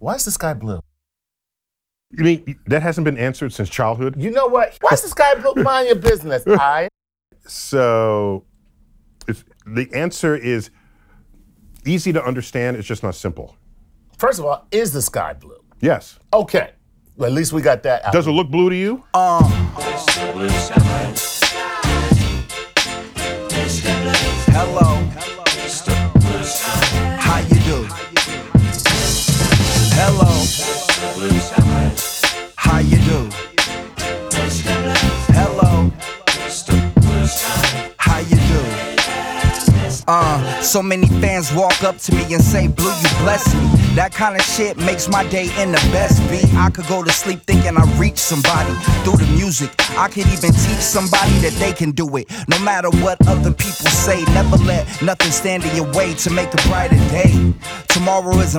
Why is the sky blue? You mean that hasn't been answered since childhood? You know what? Why is the sky blue? Mind your business, all right? So the answer is easy to understand. It's just not simple. First of all, is the sky blue? Yes. Okay. Well, at least we got that out. Does it look blue to you? Hello. How you do? Hello. How you do? Hello. How you do? So many fans walk up to me and say, Blue, you bless me. That kind of shit makes my day in the best beat. I could go to sleep thinking I reached somebody through the music. I could even teach somebody that they can do it. No matter what other people say, never let nothing stand in your way to make a brighter day. Tomorrow is